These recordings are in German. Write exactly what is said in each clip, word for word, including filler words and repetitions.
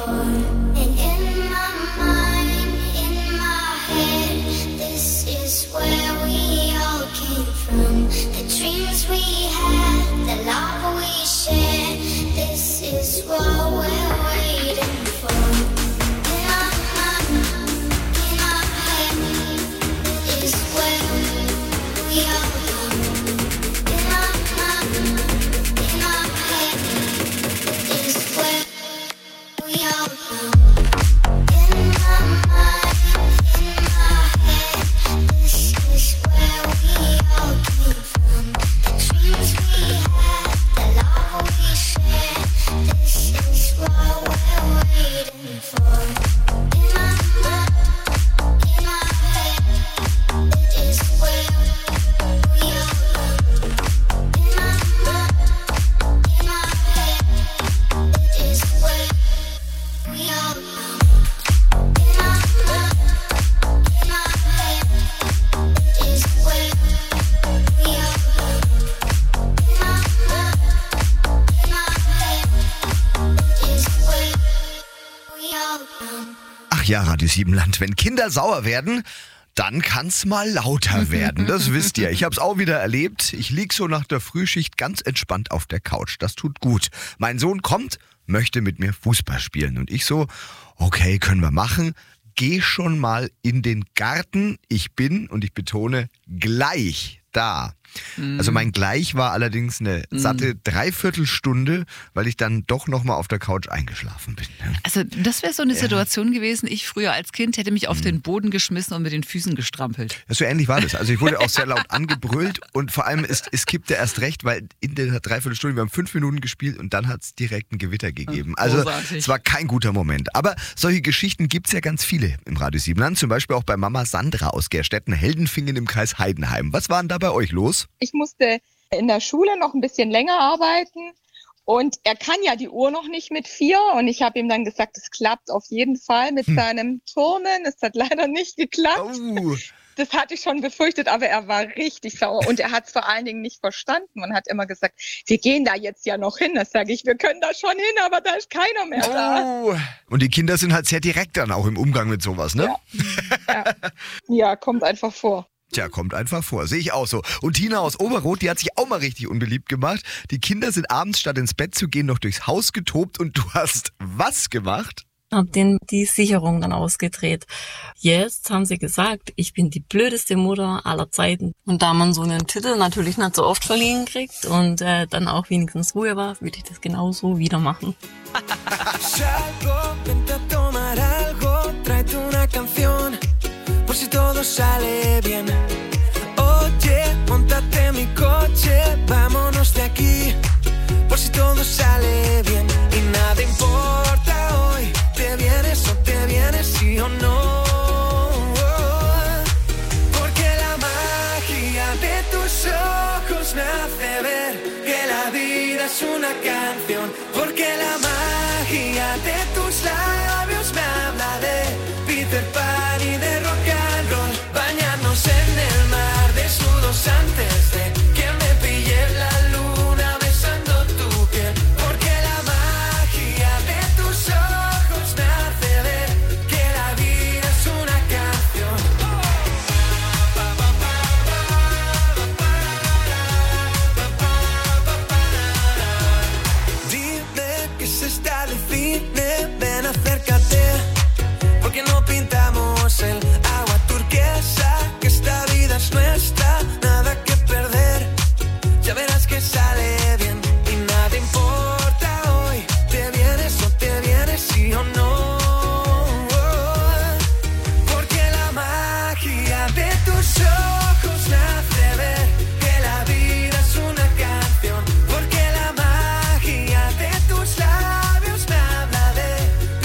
Ja, Radio Siebenland, wenn Kinder sauer werden, dann kann's mal lauter werden. Das wisst ihr. Ich hab's auch wieder erlebt. Ich lieg so nach der Frühschicht ganz entspannt auf der Couch. Das tut gut. Mein Sohn kommt, möchte mit mir Fußball spielen. Und ich so, okay, können wir machen. Geh schon mal in den Garten. Ich bin, und ich betone, gleich da. Mm. Also mein Gleich war allerdings eine satte mm. Dreiviertelstunde, weil ich dann doch nochmal auf der Couch eingeschlafen bin. Also das wäre so eine ja. Situation gewesen, ich früher als Kind hätte mich auf mm. den Boden geschmissen und mit den Füßen gestrampelt. Ja, so ähnlich war das. Also ich wurde auch sehr laut angebrüllt und vor allem, es, es kippte erst recht, weil in der Dreiviertelstunde, wir haben fünf Minuten gespielt und dann hat es direkt ein Gewitter gegeben. Also Großartig. Es war kein guter Moment. Aber solche Geschichten gibt es ja ganz viele im Radio Siebenland. Zum Beispiel auch bei Mama Sandra aus Gerstetten, Heldenfingen im Kreis Heidenheim. Was war denn da bei euch los? Ich musste in der Schule noch ein bisschen länger arbeiten und er kann ja die Uhr noch nicht mit vier und ich habe ihm dann gesagt, es klappt auf jeden Fall mit hm. seinem Turnen. Es hat leider nicht geklappt. Oh. Das hatte ich schon befürchtet, aber er war richtig sauer und er hat es vor allen Dingen nicht verstanden. Man hat immer gesagt, wir gehen da jetzt ja noch hin. Das sage ich, wir können da schon hin, aber da ist keiner mehr oh. da. Und die Kinder sind halt sehr direkt dann auch im Umgang mit sowas, ne? Ja, ja. ja kommt einfach vor. Tja, kommt einfach vor. Sehe ich auch so. Und Tina aus Oberroth, die hat sich auch mal richtig unbeliebt gemacht. Die Kinder sind abends, statt ins Bett zu gehen, noch durchs Haus getobt und du hast was gemacht? Hab denen die Sicherung dann ausgedreht. Jetzt haben sie gesagt, ich bin die blödeste Mutter aller Zeiten. Und da man so einen Titel natürlich nicht so oft verliehen kriegt und äh, dann auch wenigstens Ruhe war, würde ich das genauso wieder machen. Por si todo sale bien. Oye, montate en mi coche, vámonos de aquí. Por si todo sale bien. Y nada importa hoy, te vienes o te vienes, sí o no. Porque la magia de tus ojos me hace ver que la vida es una canción. Porque la magia de tus labios me habla de Peter Pan y de rock and roll. Bañarnos en el mar desnudos antes de que me pille la luna besando tu piel. Porque la magia de tus ojos me hace ver que la vida es una canción. Dime que se está de cine, ven acércate. Porque no pintamos el agua turquesa, que esta vida es nuestra, nada que perder, ya verás que sale bien. Y nada importa hoy, te vienes o te vienes, sí o no. Porque la magia de tus ojos me hace ver que la vida es una canción. Porque la magia de tus labios me habla de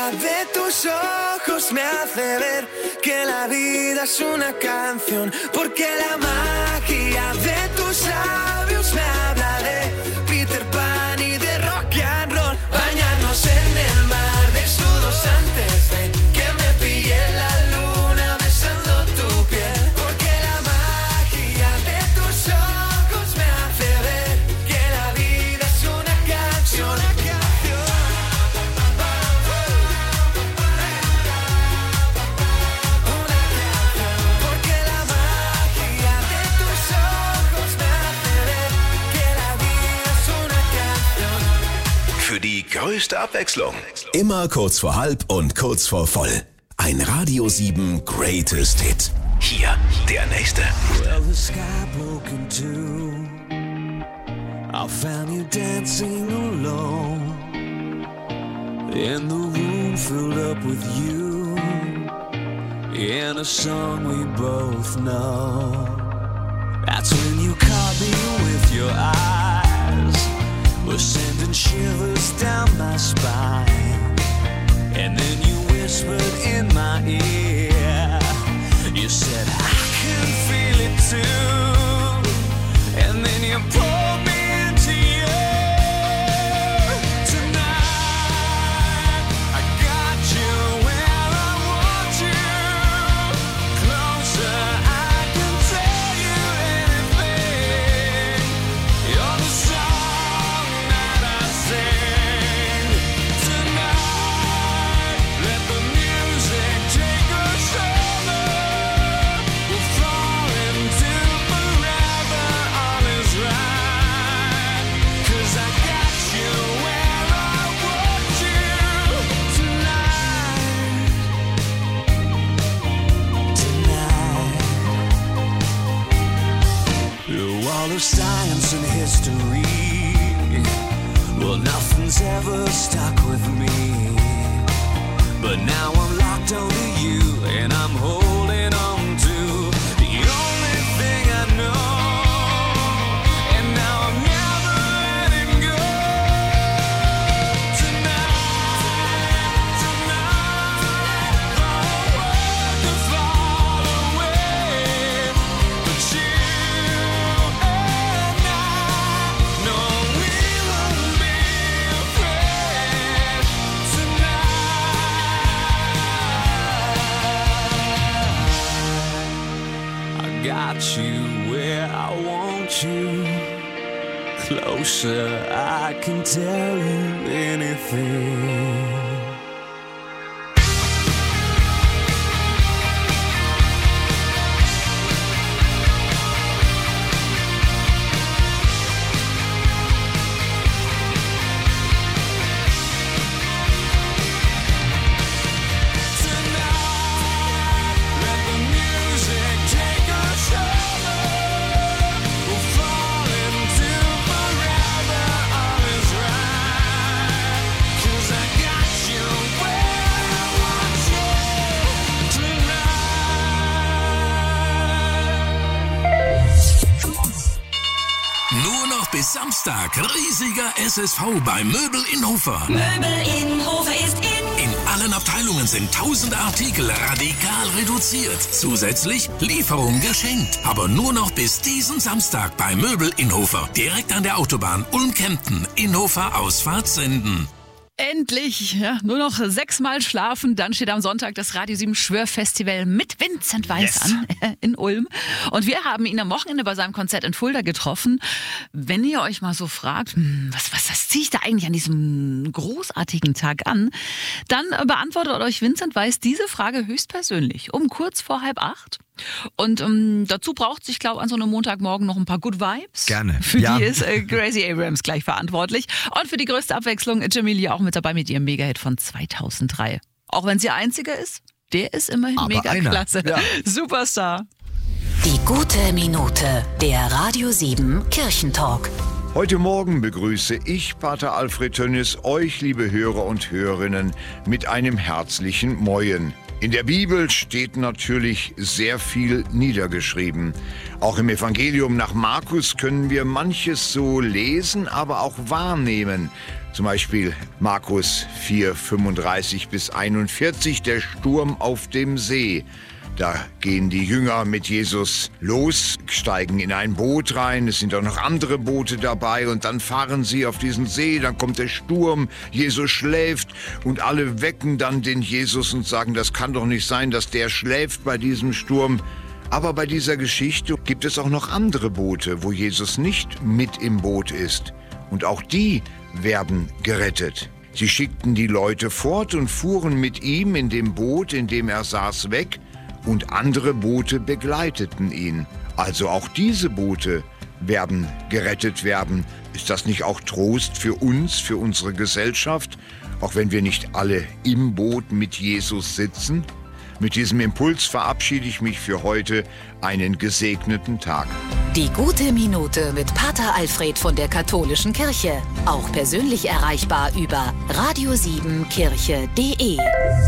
magia de tus ojos me hace ver que la vida es una canción, porque la magia de tus labios me habla de Peter Pan y de rock and roll. Bañarnos en el mar desnudos antes de que me pille la luna besando tu piel, porque la magia de tus ojos me hace ver que la vida es una canción, una canción, una canción, porque la magia de tus ojos me hace ver que la vida es una canción. Für die größte Abwechslung. Immer kurz vor halb und kurz vor voll. Ein Radio sieben Greatest Hit. Hier der nächste. Well, the sky broke in two. I found you dancing alone, and the room filled up with you, in a song we both know. That's when you caught me with your eyes, was sending shivers down my spine, and then you whispered in my ear, you said I can feel it too, and then you pulled me into you. Tonight I got you where I want you, closer I can tell you anything. You're the song that I sing. Tonight let the music take us over. We'll fall into forever, all is right. 'Cause I got you where I want you tonight. Tonight. Through all of science and history, well, nothing's ever stuck with me. But now I'm locked onto you, and I'm holding on to the only thing I know. And now I'm never letting go. Tonight, tonight, the whole world could fall away, but you and I know we won't be afraid tonight. I got you where I want you, closer I can tell you anything. Tonight, let the music take us over. We'll fall into forever, all is right. 'Cause I got you where I want you tonight. Nur noch bis Samstag riesiger S S V bei Möbel Innhofer. Möbel Innhofer ist in. In allen Abteilungen sind tausend Artikel radikal reduziert. Zusätzlich Lieferung geschenkt. Aber nur noch bis diesen Samstag bei Möbel Innhofer. Direkt an der Autobahn Ulm-Kempten. Innhofer Ausfahrt Senden. Endlich, ja, nur noch sechsmal schlafen, dann steht am Sonntag das Radio sieben Schwörfestival mit Vincent Weiss Yes. an äh, in Ulm. Und wir haben ihn am Wochenende bei seinem Konzert in Fulda getroffen. Wenn ihr euch mal so fragt, hm, was, was, was ziehe ich da eigentlich an diesem großartigen Tag an, dann äh, beantwortet euch Vincent Weiss diese Frage höchstpersönlich um kurz vor halb acht. Und ähm, dazu braucht sich, glaube ich, an so einem Montagmorgen noch ein paar Good Vibes. Gerne. Für Ja. die ist äh, Gracie Abrams gleich verantwortlich. Und für die größte Abwechslung Jamelia auch mit dabei mit ihrem Megahit von zweitausenddrei. Auch wenn sie einziger ist, der ist immerhin Aber mega einer. klasse. Ja. Superstar. Die gute Minute, der Radio sieben Kirchentalk. Heute Morgen begrüße ich, Pater Alfred Tönnis, euch, liebe Hörer und Hörerinnen, mit einem herzlichen Moin. In der Bibel steht natürlich sehr viel niedergeschrieben. Auch im Evangelium nach Markus können wir manches so lesen, aber auch wahrnehmen. Zum Beispiel Markus vier, fünfunddreißig bis einundvierzig, der Sturm auf dem See. Da gehen die Jünger mit Jesus los, steigen in ein Boot rein, es sind auch noch andere Boote dabei und dann fahren sie auf diesen See, dann kommt der Sturm, Jesus schläft und alle wecken dann den Jesus und sagen, das kann doch nicht sein, dass der schläft bei diesem Sturm. Aber bei dieser Geschichte gibt es auch noch andere Boote, wo Jesus nicht mit im Boot ist. Und auch die werden gerettet. Sie schickten die Leute fort und fuhren mit ihm in dem Boot, in dem er saß, weg. Und andere Boote begleiteten ihn. Also auch diese Boote werden gerettet werden. Ist das nicht auch Trost für uns, für unsere Gesellschaft, auch wenn wir nicht alle im Boot mit Jesus sitzen? Mit diesem Impuls verabschiede ich mich für heute. Einen gesegneten Tag. Die gute Minute mit Pater Alfred von der Katholischen Kirche. Auch persönlich erreichbar über radio sieben kirche punkt de.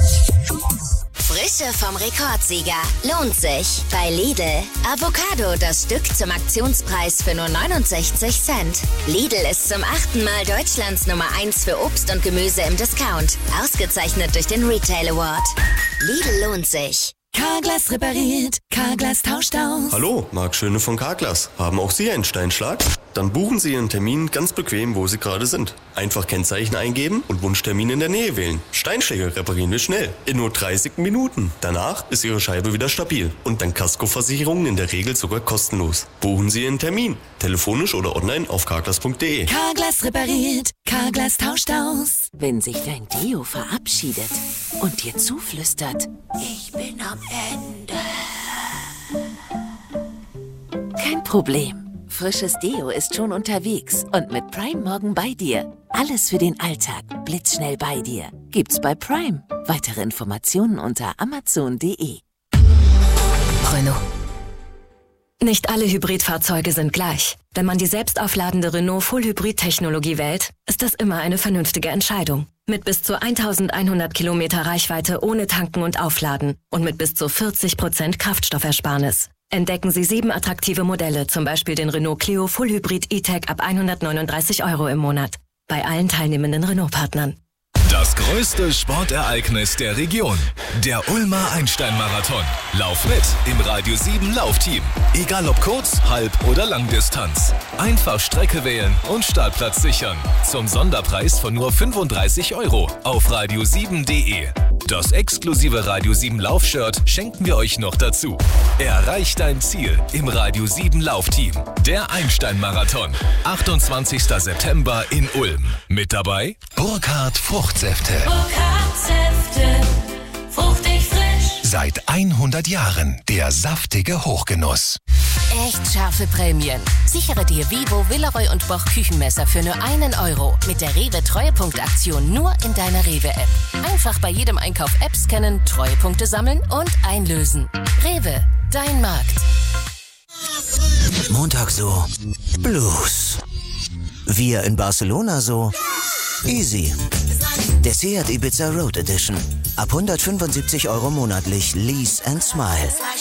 Frische vom Rekordsieger. Lohnt sich. Bei Lidl. Avocado, das Stück zum Aktionspreis für nur neunundsechzig Cent. Lidl ist zum achten Mal Deutschlands Nummer eins für Obst und Gemüse im Discount. Ausgezeichnet durch den Retail Award. Lidl lohnt sich. Carglass repariert, Carglass tauscht aus. Hallo, Marc Schöne von Carglass. Haben auch Sie einen Steinschlag? Dann buchen Sie Ihren Termin ganz bequem, wo Sie gerade sind. Einfach Kennzeichen eingeben und Wunschtermin in der Nähe wählen. Steinschläge reparieren wir schnell. In nur dreißig Minuten. Danach ist Ihre Scheibe wieder stabil. Und dank Kaskoversicherungen in der Regel sogar kostenlos. Buchen Sie Ihren Termin. Telefonisch oder online auf carglass punkt de. Carglass repariert, Carglass tauscht aus. Wenn sich dein Deo verabschiedet und dir zuflüstert, ich bin am Ende. Kein Problem. Frisches Deo ist schon unterwegs und mit Prime morgen bei dir. Alles für den Alltag, blitzschnell bei dir. Gibt's bei Prime. Weitere Informationen unter amazon punkt de. Renault. Nicht alle Hybridfahrzeuge sind gleich. Wenn man die selbstaufladende Renault Full-Hybrid-Technologie wählt, ist das immer eine vernünftige Entscheidung. Mit bis zu eintausendeinhundert Kilometer Reichweite ohne Tanken und Aufladen und mit bis zu vierzig Prozent Kraftstoffersparnis. Entdecken Sie sieben attraktive Modelle, zum Beispiel den Renault Clio Full Hybrid E-Tech ab hundertneununddreißig Euro im Monat. Bei allen teilnehmenden Renault-Partnern. Das größte Sportereignis der Region. Der Ulmer Einstein-Marathon. Lauf mit im Radio sieben Laufteam. Egal ob Kurz-, Halb- oder Langdistanz. Einfach Strecke wählen und Startplatz sichern. Zum Sonderpreis von nur fünfunddreißig Euro auf radio sieben punkt de. Das exklusive Radio sieben Laufshirt schenken wir euch noch dazu. Erreich dein Ziel im Radio sieben Laufteam. Der Einstein-Marathon. achtundzwanzigster September in Ulm. Mit dabei Burkhardt Fruchtsäfte. Burkhardt Säfte, fruchtig frisch. Seit hundert Jahren der saftige Hochgenuss. Echt scharfe Prämien. Sichere dir Vivo, Villeroy und Boch Küchenmesser für nur einen Euro. Mit der Rewe Treuepunktaktion nur in deiner Rewe-App. Einfach bei jedem Einkauf App scannen, Treuepunkte sammeln und einlösen. Rewe, dein Markt. Montag so Blues. Wir in Barcelona so easy. Der Seat Ibiza Road Edition. Ab hundertfünfundsiebzig Euro monatlich Lease and Smile.